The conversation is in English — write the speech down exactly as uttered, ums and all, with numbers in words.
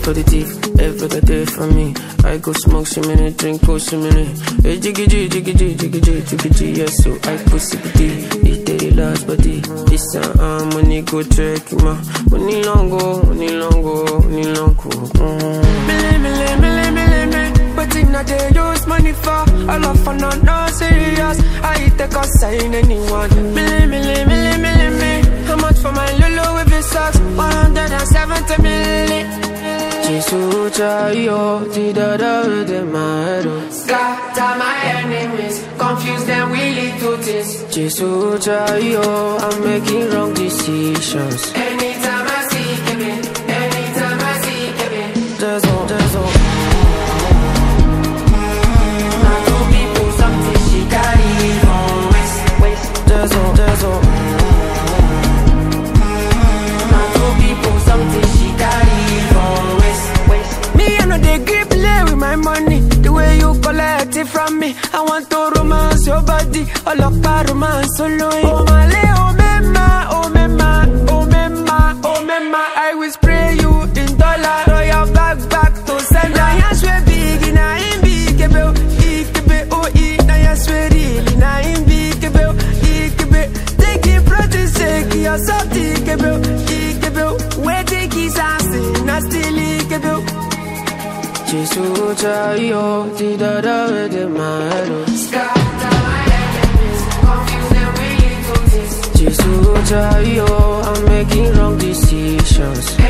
for the tea, every other day for me. I go smoke some minute, drink go some minute. Hey, jiggy jiggy jiggy jiggy jiggy jiggy jiggy, yes, so I pussy the tea. It's the last body. It's a uh, money go check ma. Money long go, money long go, money long go. Milli milli milli milli milli. But in a day use money for all of fun, not no serious. I take a sign anyone. Milli milli milli milli milli. How much for my Lulu with the socks? one hundred seventy milli. Jesus, yo, did I with my head? Scatter my enemies, confuse them with little things. Jesus, yo, I'm making wrong decisions. Anytime I see Kevin, anytime I see Kevin, there's all, there's all. Now two people, something she carry from waist, waist. There's all, there's all. Now two people, something she carry from waist, waist. Me, I know they grip play with my money. The way you collect it from me, I want to romance your body. All up our romance solo. Oh my le, oh mema, oh mema, oh mema, oh mema. I will spray you in dollar. Throw your back back to send. Now yes we big, now in big bill, big oh e. Now yes we really, now in big bill, big bill. Take it for the sake, you're so big bill, big bill. Where take his ass in, I still big bill. Jesus, yo, did I with my head? Scatter my enemies, confuse them with little things. Jesus, yo, I'm making wrong decisions.